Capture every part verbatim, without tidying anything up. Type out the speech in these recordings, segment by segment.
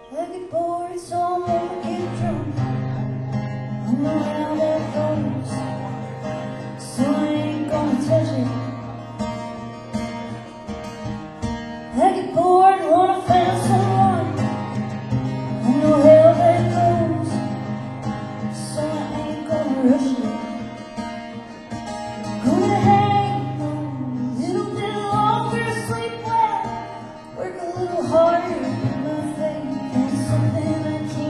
I get bored, so I'm gonna get drunk. I know how that goes, so I ain't gonna touch it. I get bored, wanna find someone. I know how that goes, so I ain't gonna rush it. Gonna hang on a little bit longer, sleep well, work a little harder, get my faith in something I can't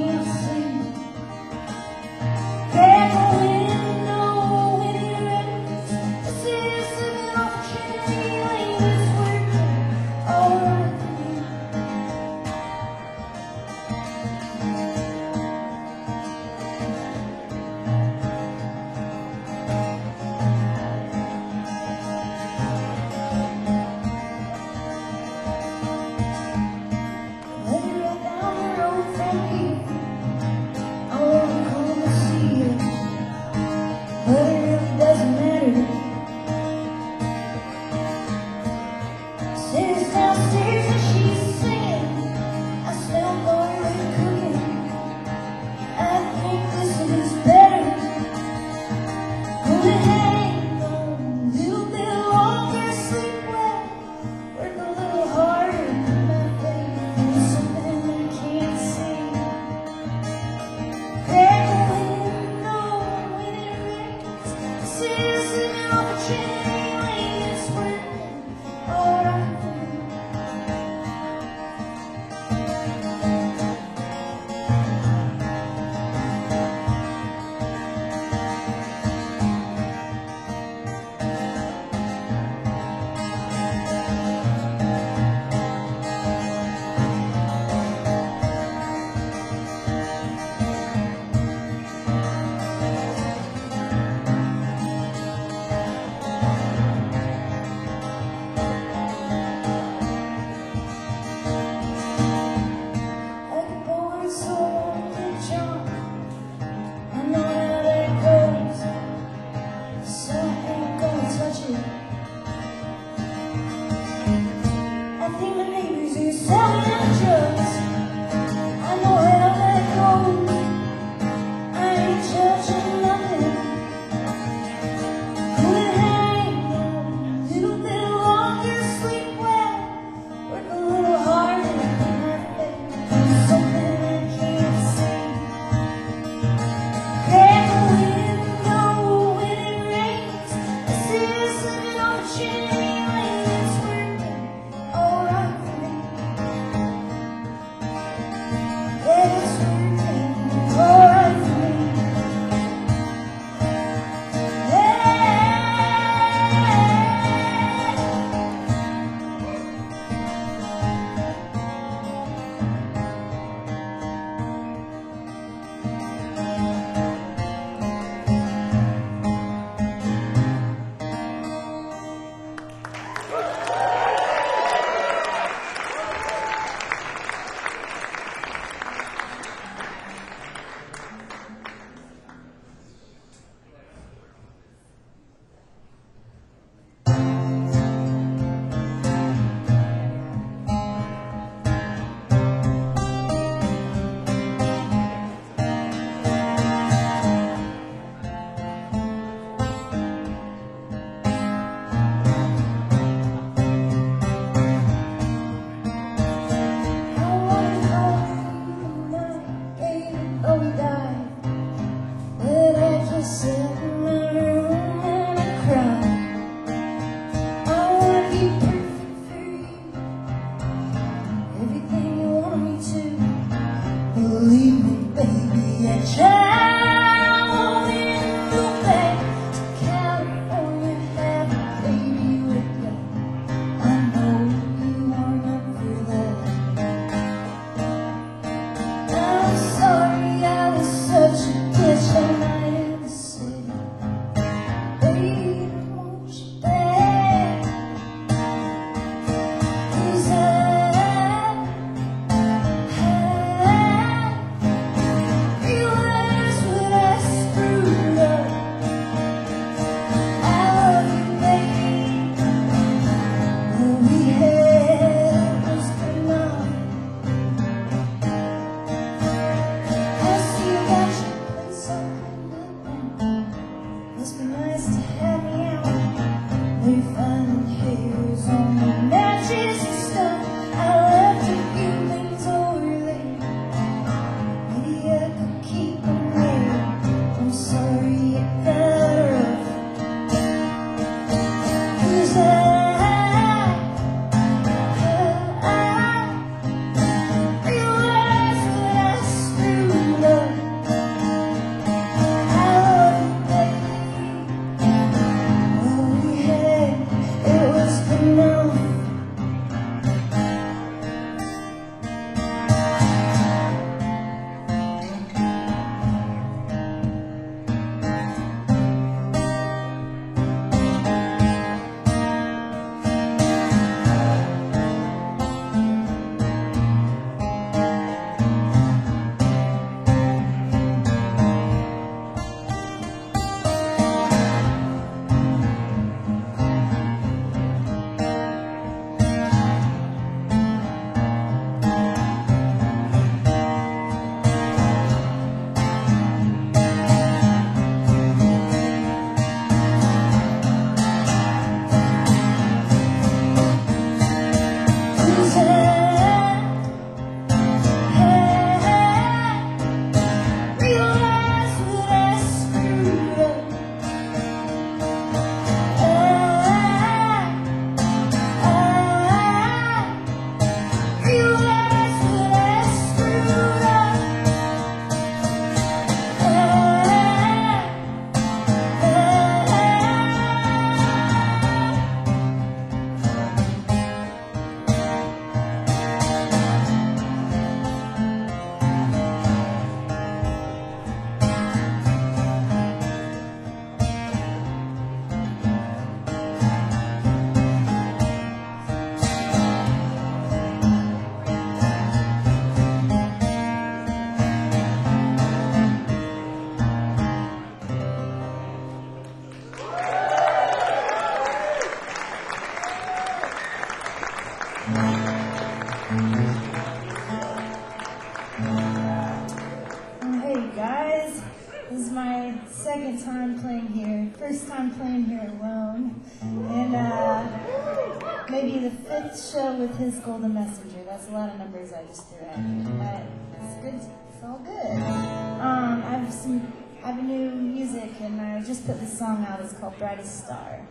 second time playing here, first time playing here alone, and uh, maybe the fifth show with his Golden Messenger. That's a lot of numbers I just threw at you, but it's good. It's all good. Um, I have some, I have new music, and I just put this song out. It's called Brightest Star.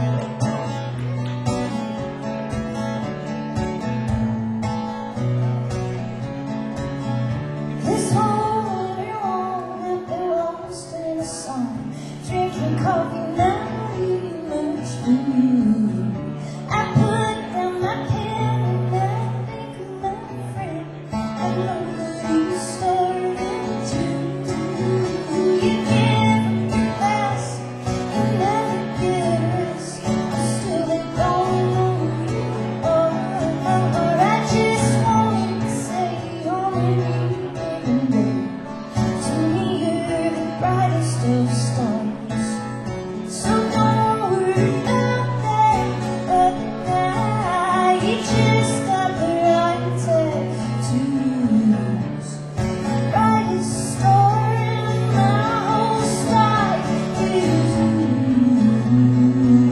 This whole world that belongs to the sun, drinking coffee, not eating much food. I put down my pen and I think of my friend. I know that you started to. You give me fast, you never get rest. I still ain't don't know you. Oh, oh, oh, I just wanted to say you're in me. To me, you're the brightest of stars. So don't worry about that. But now you just got the right tattoos. Brightest star in my whole life is you.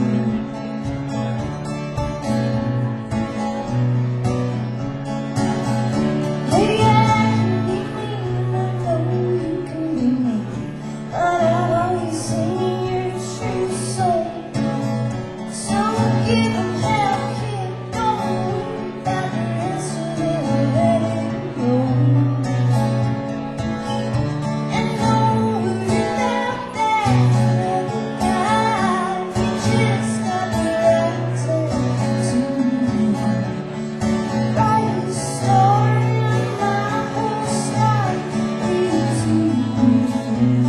Maybe I can be mean, I know you can be mean, but I've always seen your true soul. So give them hell, keep going, about the rest of it, I'll let it go. And don't worry about that, you just got the right tattoo. Brightest star in my whole life is you.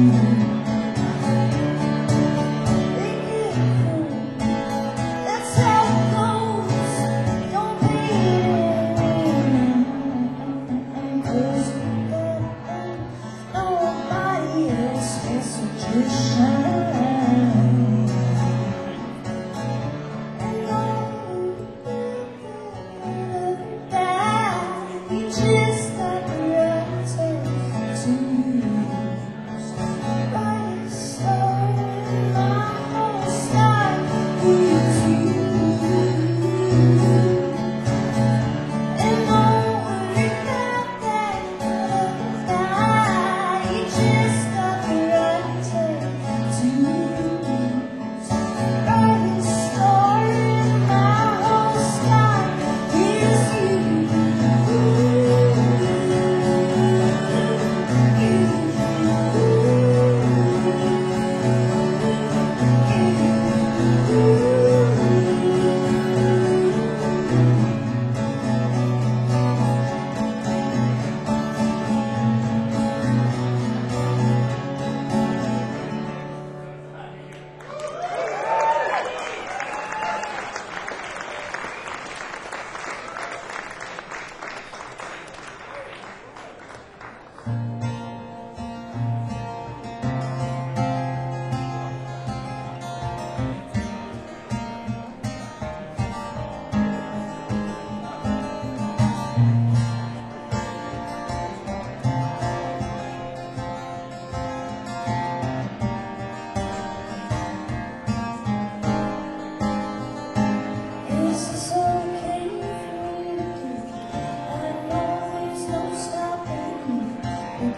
That's how it goes. Don't be it. 'Cause you got nobody else gets to just shine. And all that you just got the right tattoos. Brightest star in my whole life is you. And don't worry about that. You just got the right tattoos. Brightest star in my whole life is you. Is this okay for you? I know there's no stopping you.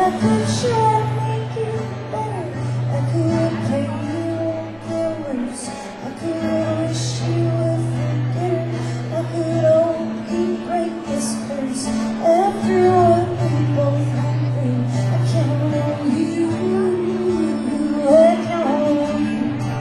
could try to make it better. I could play you the words. I could wish you would forget it. I could only break this curse. After what we both went through, I count on you. I count on you.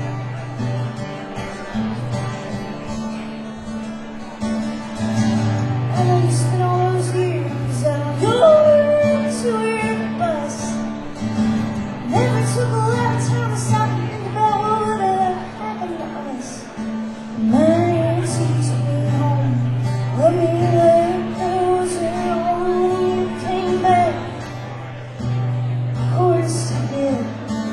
I know you spent all those years out going to your bus. Never took a lot of time to stop and think about what would have happened to us. My auntie took me home, let me like there was your home. You came back, of course you did.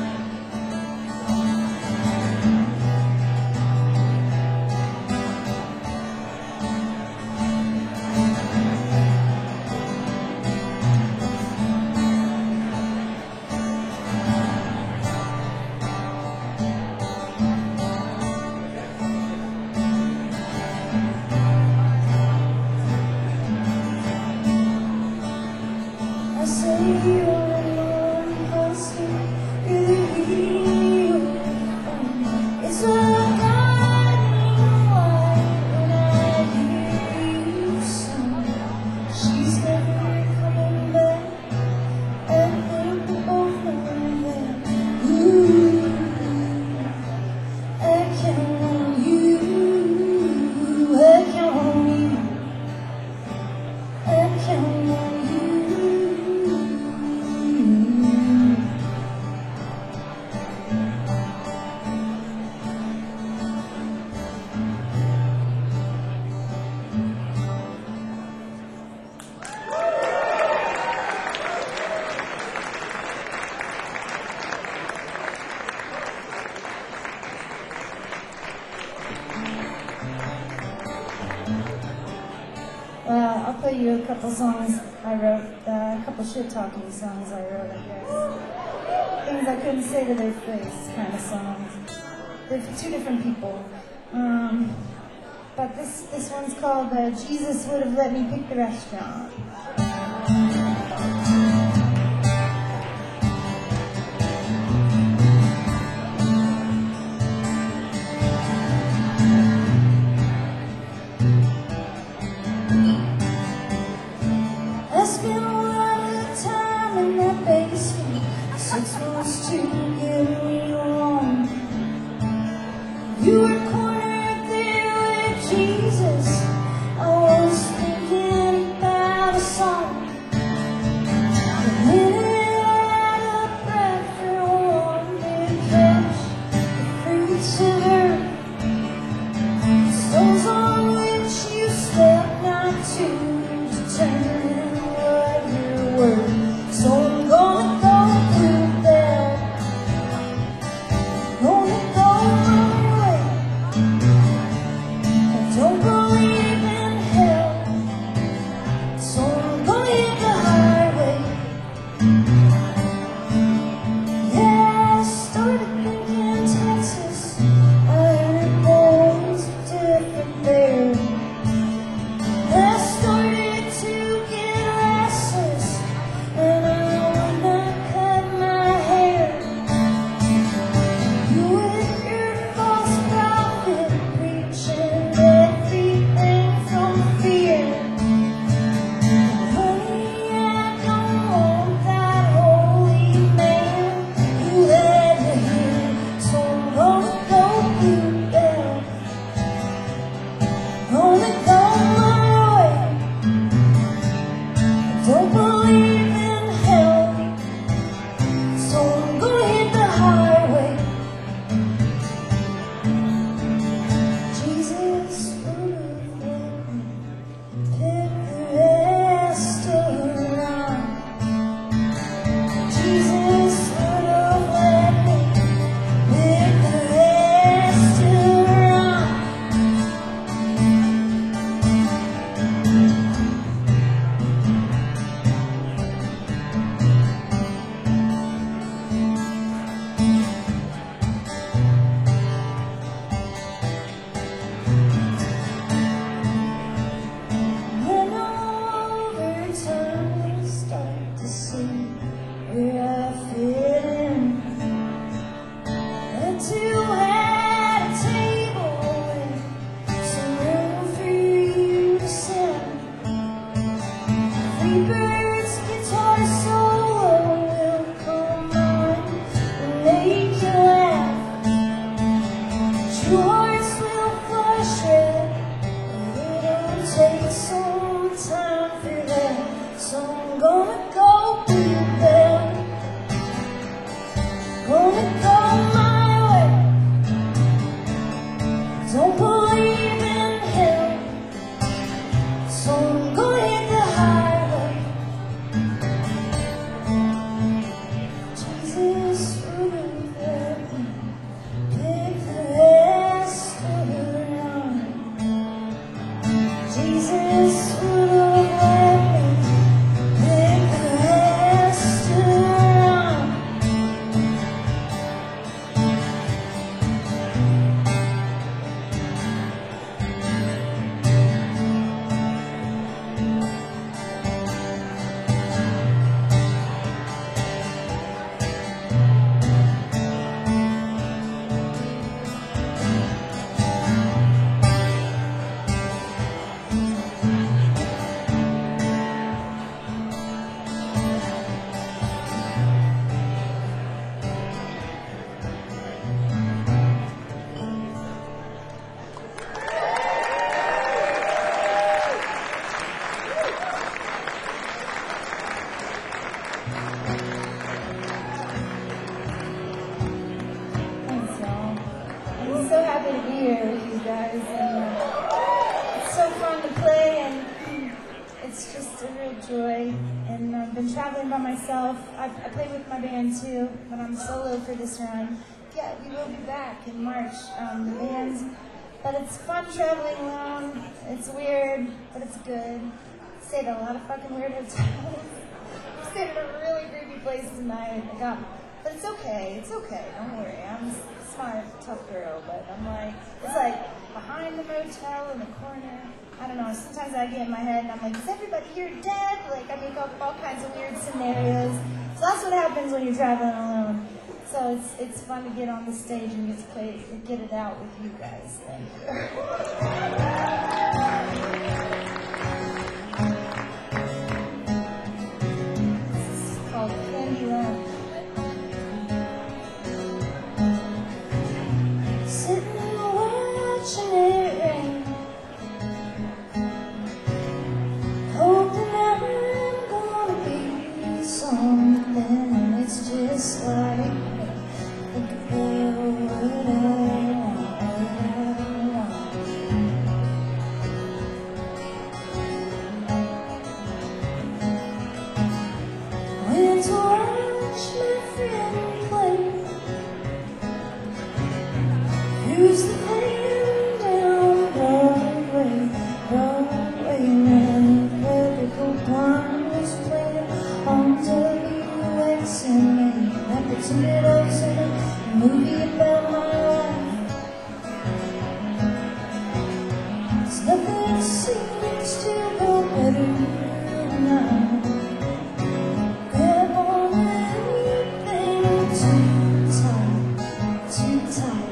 I say you're alone, cause you're the hero. It's a guiding light when I hear you sing. She's never coming back. I think we both know that. Ooh, I count on you. I count on you. I count on you. Well, I'll play you a couple songs I wrote, uh, a couple shit-talking songs I wrote, I guess. Things I couldn't say to their face kind of songs. They're for two different people. Um, but this, this one's called uh, Jesus Would Have Let Me Pick the Restaurant. I spent a lot of time in that basement, six months to get me along. You were cornered there with Jesus. I was thinking about a song. A minute out of breath for one big catch, the fruits of earth, stones on which you step, not to determine what you're worth. So I'm gonna go through that, gonna go my way. guys. And uh, it's so fun to play, and it's just a real joy. And I've been traveling by myself. I, I play with my band too, but I'm solo for this run. Yeah, we will be back in March, um, the band's. But it's fun traveling alone. It's weird, but it's good. Stayed at a lot of fucking weird hotels. Stayed at a really creepy place tonight. I got, but it's okay. It's okay. Don't worry. I'm a smart, tough girl, but I'm like, it's like behind the motel in the corner. I don't know. Sometimes I get in my head and I'm like, is everybody here dead? Like I make up all kinds of weird scenarios. So that's what happens when you're traveling alone. So it's it's fun to get on the stage and get to play, get it out with you guys. Thank you. This is called Candyland. Sitting and watching it rain, hoping I'm gonna be something. It's just like. Who's the man down Broadway, Broadway, man, vertical blindness playing on W X and me. I pretended I was in a movie about my life. It's nothing seems to go better now. Grab on anything too tight, too tight.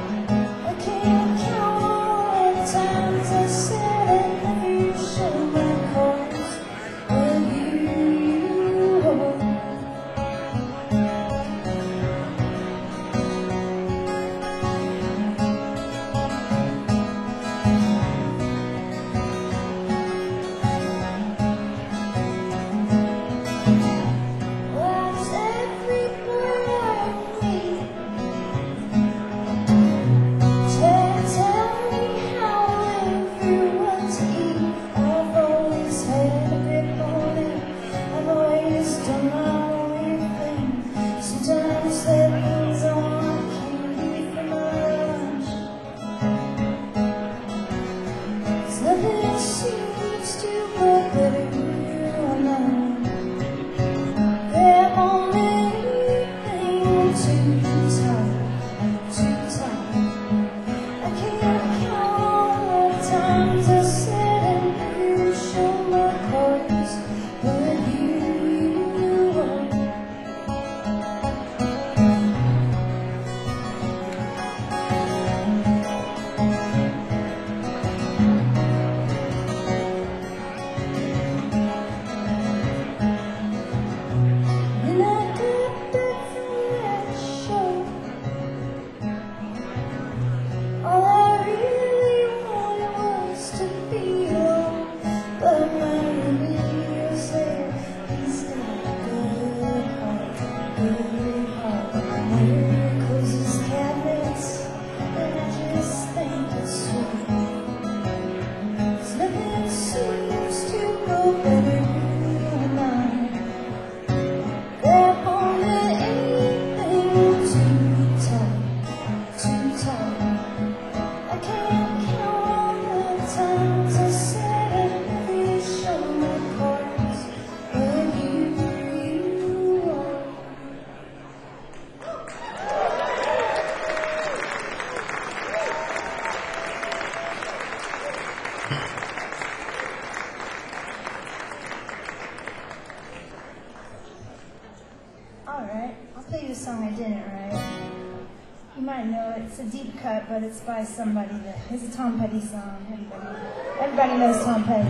It's a deep cut, but it's by somebody that it's a Tom Petty song. Everybody, everybody knows Tom Petty.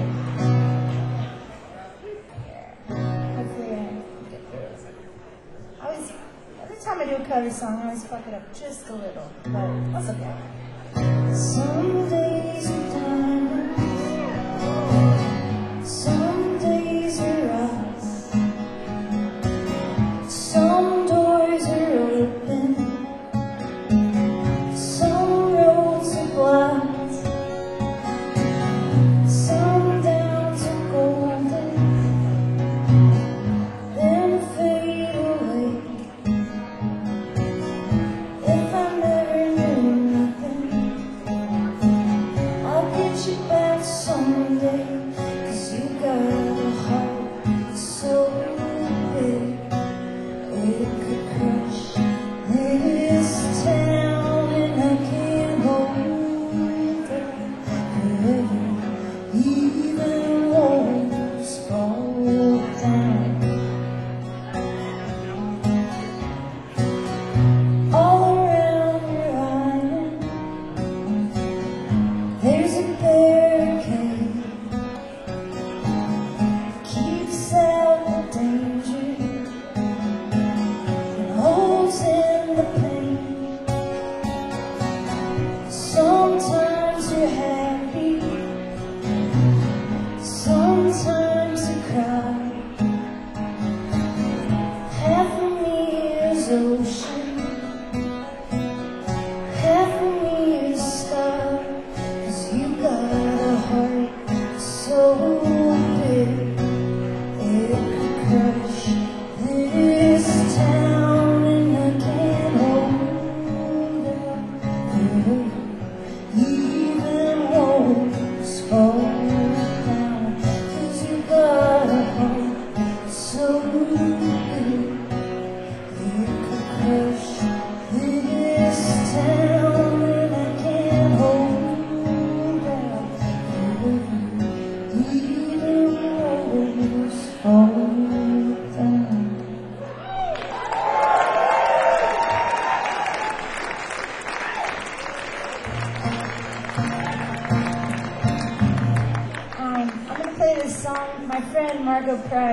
Yeah. Hopefully I get through it. I always, every time I do a cover song, I always fuck it up just a little, but that's okay. Some days are diamonds, some days are rough, some doors are open, some roads are blocked.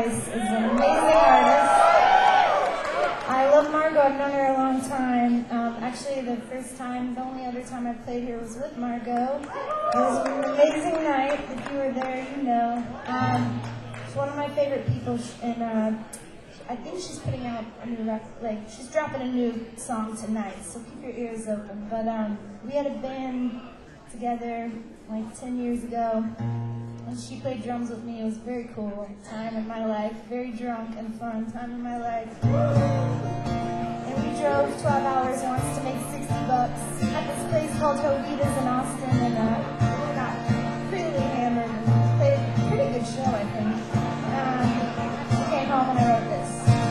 Rice is an amazing artist. I love Margot. I've known her a long time. Um, actually, the first time, the only other time I played here was with Margot. It was an amazing night. If you were there, you know. Um, she's one of my favorite people, and uh, I think she's putting out a new record. Like, she's dropping a new song tonight, so keep your ears open. But um, we had a band together like ten years ago. And she played drums with me. It was a very cool time in my life. Very drunk and fun time in my life. And we drove twelve hours once to make sixty bucks at this place called Jovita's in Austin. And uh, we got pretty hammered and played a pretty good show, I think. Um, I came home and I wrote this.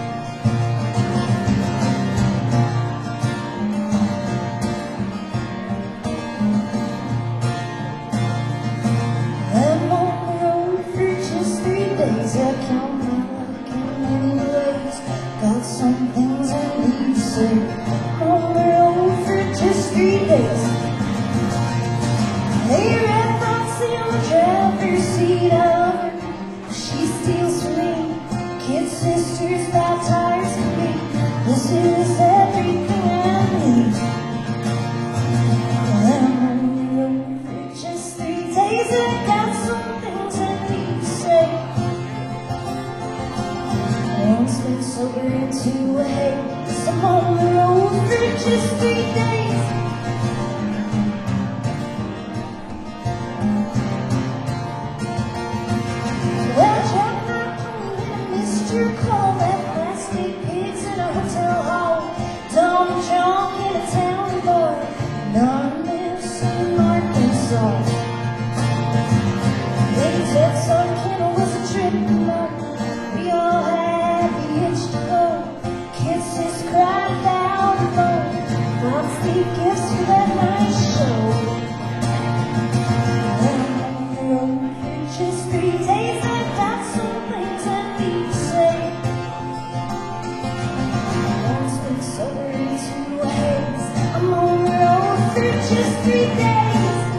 I count my luck in many ways. Got some things I need to say. On the road for just three days. Hey, red box in the driver's seat of her. She steals from me. Kid sisters buy tires for me. This is everything I need. I'm on the road for just three days. I got some things I need to say. Once been sober into a haze. I'm on the road for just three days. Well, I dropped my phone and I missed your call. That plastic pigs in a hotel hall. Dumb junk in a town bar. None lives in Arkansas. They said some kid was a trip mark. We all had hitched to go. Kisses cried out alone. Lots of gifts for that nice show. I'm on the road for just three days. I've got some things I need to say. Once been sober into a haze. I'm on the road for just three days.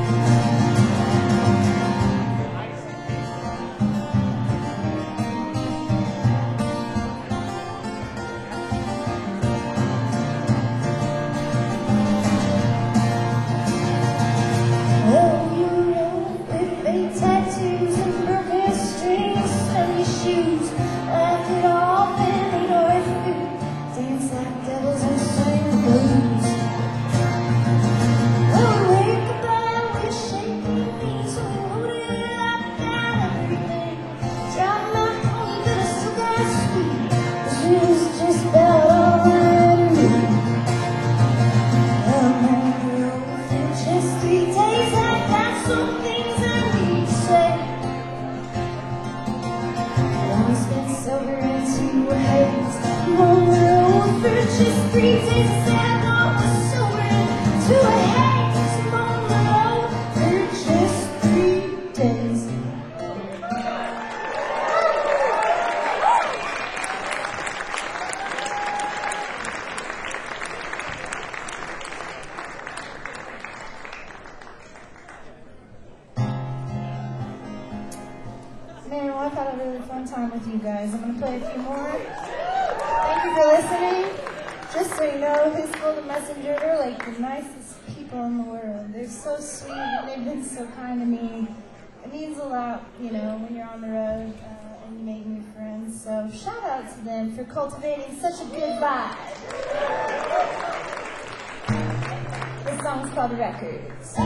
Man, well, I've had a really fun time with you guys. I'm going to play a few more. Thank you for listening. Just so you know, Hiscold and Messenger, they're like the nicest people in the world. They're so sweet and they've been so kind to me. It means a lot, you know, when you're on the road uh, and you make new friends. So shout out to them for cultivating such a good vibe. This song's called Records.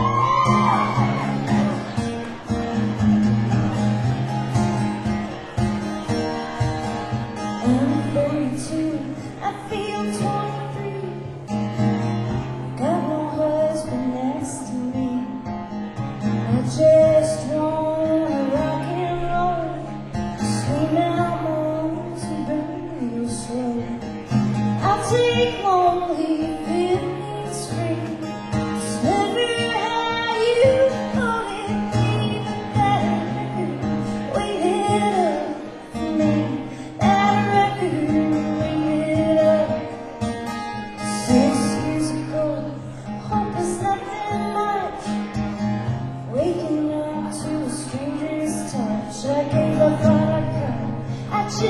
I feel twenty-three. Got no husband next to me. I just wanna rock and roll, swing out moans and burn real slow. I'll take only fifteen strings. It's never how you thought it, even better. Wait it up for me. That record. I gave up all I could. I just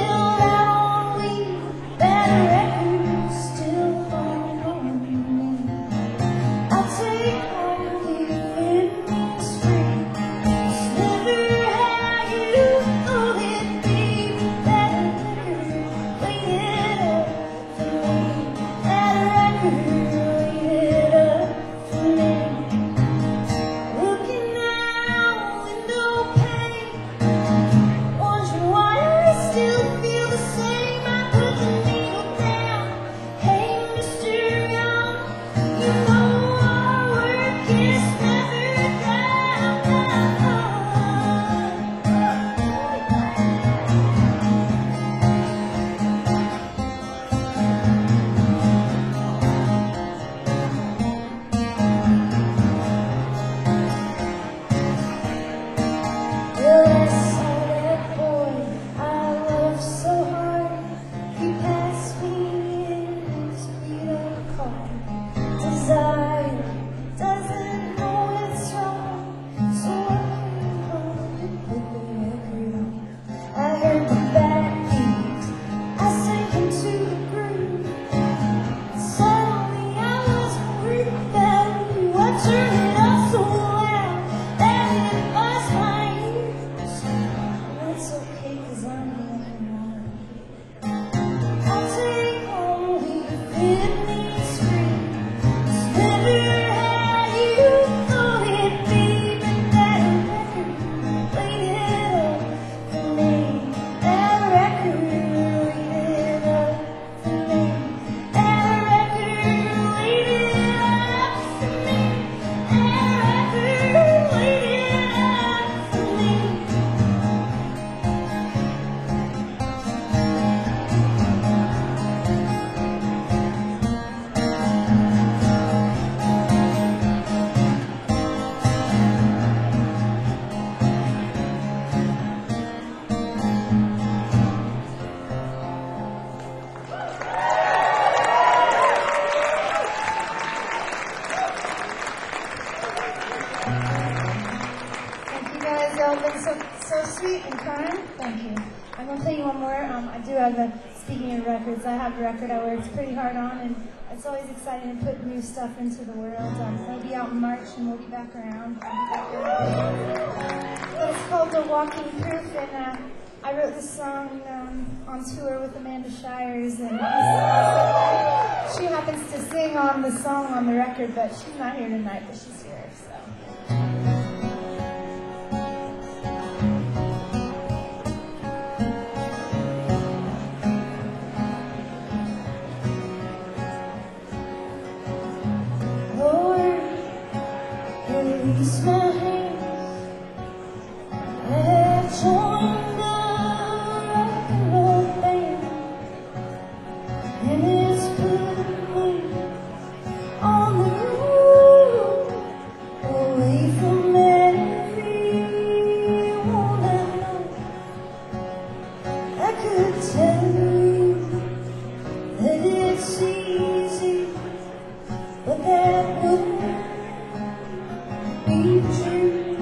do have a, speaking of records, I have a record I worked pretty hard on, and it's always exciting to put new stuff into the world. Um, it'll be out in March, and we'll be back around. I'll be back around. But it's called The Walking Proof, and uh, I wrote this song um, on tour with Amanda Shires, and she happens to sing on the song on the record, but she's not here tonight, but she's here, so. Release my hands, I joined the rock and roll band, and it's put me on the road, away from everyone I know. I could tell you that it's easy, but that wouldn't be true.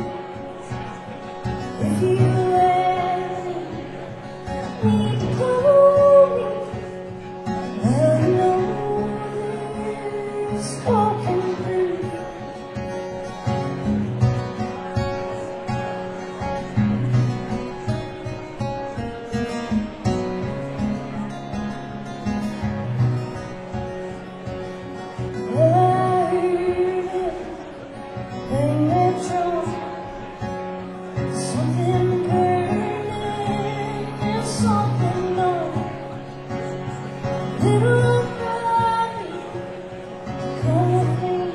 If you ever need to call me, well, you know there's walking through. Well, I heard it. Hang that drum, something burning and something numb. Little body, come with me.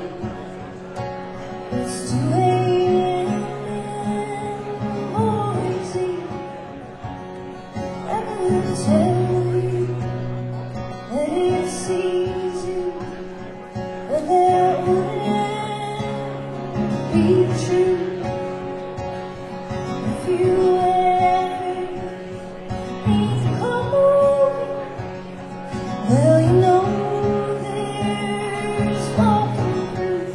It's two a m in Boise. I could tell you that it's easy, but that wouldn't be true. If you ever need to come over, well, you know there's walking through.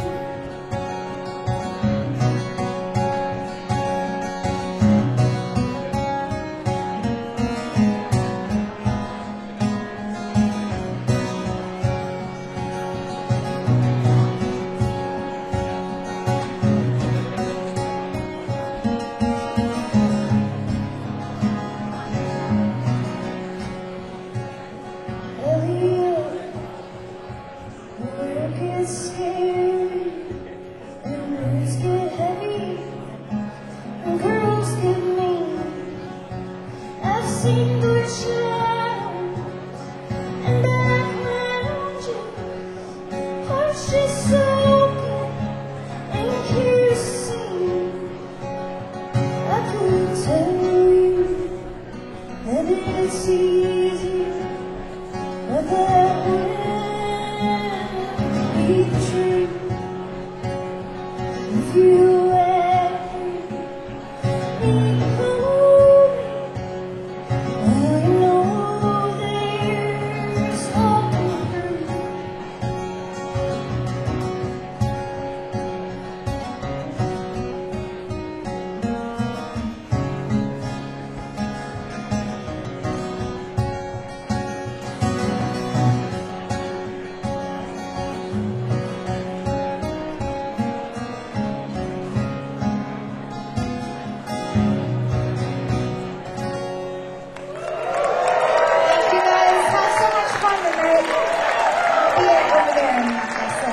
Work is scary, and words get heavy, and girls get mean. I've seen good shadows and black lounges, hearts just soaking in kerosene. I could tell you that it's easy, but that wouldn't be true. If you ever need to call me, well, you know there's walking through. Thank you guys. Have so much fun tonight. I'll be over there in a second.